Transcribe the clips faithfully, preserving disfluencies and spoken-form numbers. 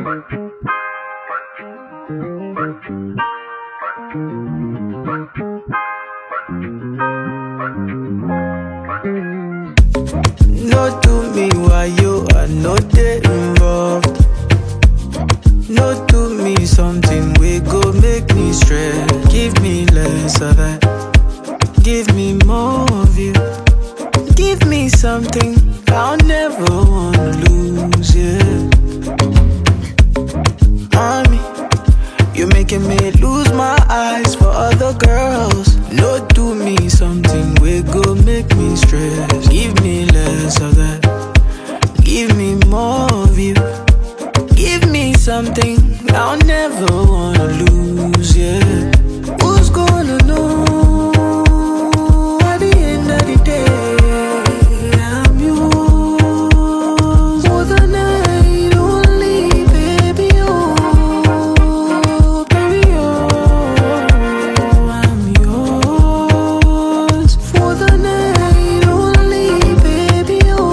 No do me why you are not there involved. No do me something we go make me stress. Give me less of that, give me more of you. Give me something I'll never wanna lose, yeah. Mommy, you're making me lose my eyes for other girls. No do me something we go make me stress. Give me less of that, give me more of you. Give me something I'll never wanna lose, yeah. Who's gonna know at the end of the day I'm yours for the night only, baby, oh, baby, oh, I'm yours for the night only, baby, oh.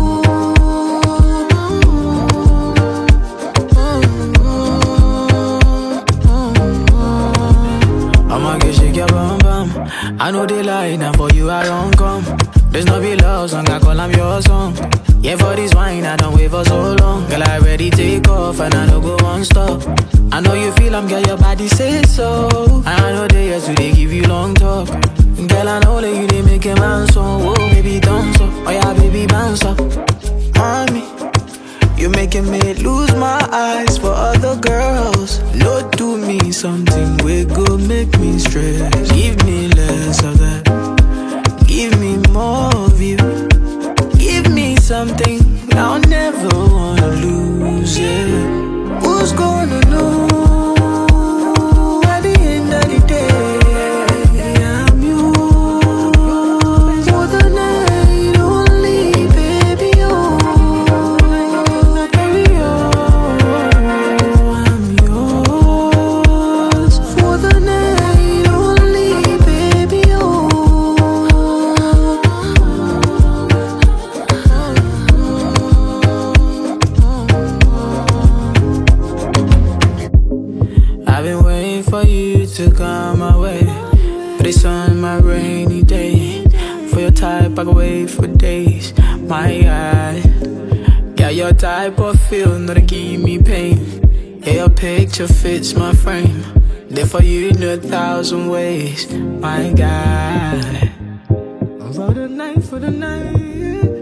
I'ma get shake your bum bum. I know they lie, now for you I don't come. There's no be love song, I call I'm your song. Yeah, for this wine, I don't wait for so long. Girl, I ready take off, and I don't go one stop. I know you feel I'm girl, your body say so. I know they here today give you long talk. Girl, I know that you they make a man so. Whoa, baby, dance up, oh yeah, baby, bounce up. Mommy, you're making me lose my eyes for other girls. No do me something we go make me stress. Give me less of that, give me more of you. Give me something I'll never wanna lose, yeah. Who's gonna know at the end of the day I'm yours for the night only, baby, oh, baby, oh, I'm yours for the night only, baby, oh. I've been waiting for you to come my way, but it's on my rainy day. For your type, I can wait for days. My God, got your type of feel, not to give me pain. Yeah, your picture fits my frame. There for you in a thousand ways. My God, for the night, for the night.